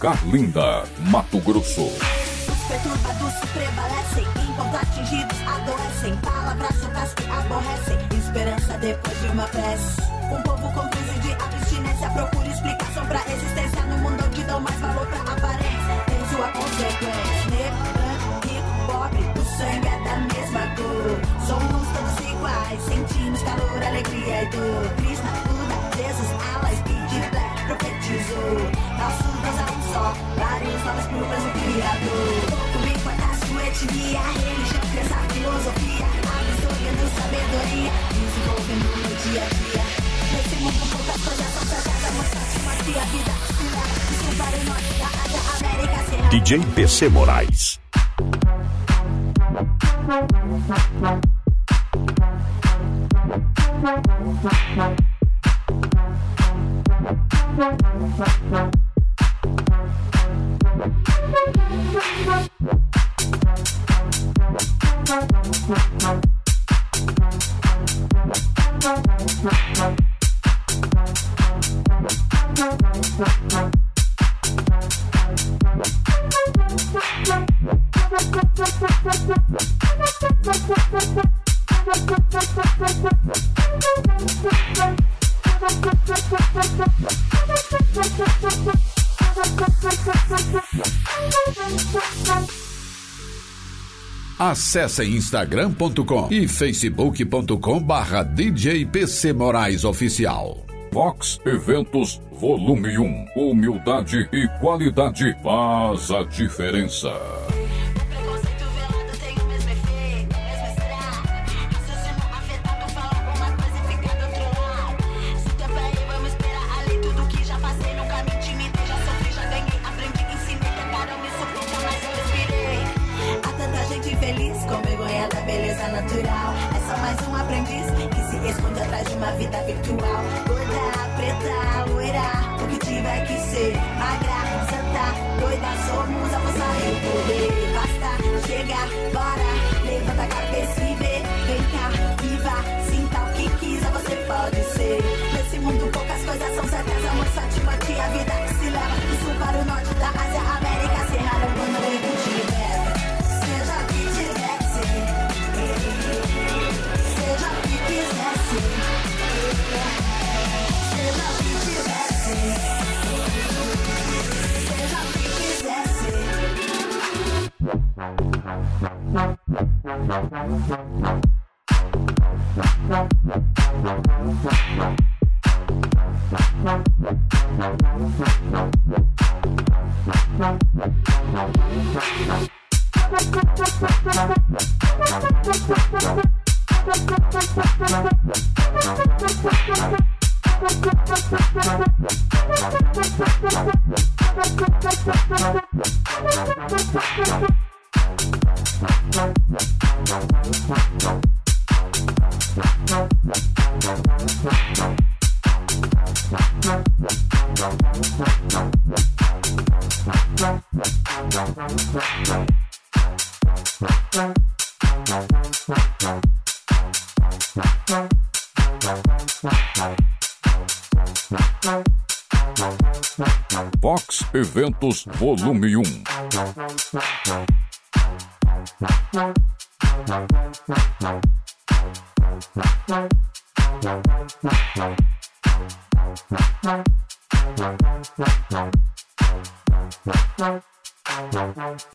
Carlinda, Mato Grosso. Os perturbados prevalecem, enquanto atingidos adoecem. Palavras soltas que aborrecem, esperança depois de uma prece. Um povo com crise de abstinência procura explicação pra existência no mundo onde dão mais valor pra aparência. Tem sua consequência. Negro, branco, rico, pobre, o sangue é da mesma cor. Somos todos iguais, sentimos calor, alegria e dor. Krishna, Buda, Jesus, Allah, Speed, Black, profetizou. Nosso Deus é um só, vários nomes pro mesmo Criador. Pouco me importa a sua etnia, religião, crença, filosofia, absorvendo sabedoria, desenvolvendo no dia a dia. Nesse mundo poucas coisas são certas, amor, sorte, a vida, isso para o norte da Ásia, América, Serra. DJ PC Moraes. Acesse instagram.com e facebook.com/DJ PC Moraes Oficial. Vox Eventos Volume 1. Humildade e qualidade faz a diferença. Natural. É só mais um aprendiz que se esconde atrás de uma vida virtual. Gorda, preta, loira, o que tiver que ser. Magra, santa, doida, somos a força e o poder. Basta, chega, bora, levanta a cabeça e vê. Vem cá, viva, sinta o que quiser, você pode ser. Nesse mundo poucas coisas são certas, amor, sorte, morte, a vida que se leva do sul para o norte, da Ásia, América, Serra, quando o tempo tiver. Seja o que tiver que ser. Seja o que quiser ser. Seja o que tiver que ser. Seja o que quiser ser. Vox Eventos Volume 1.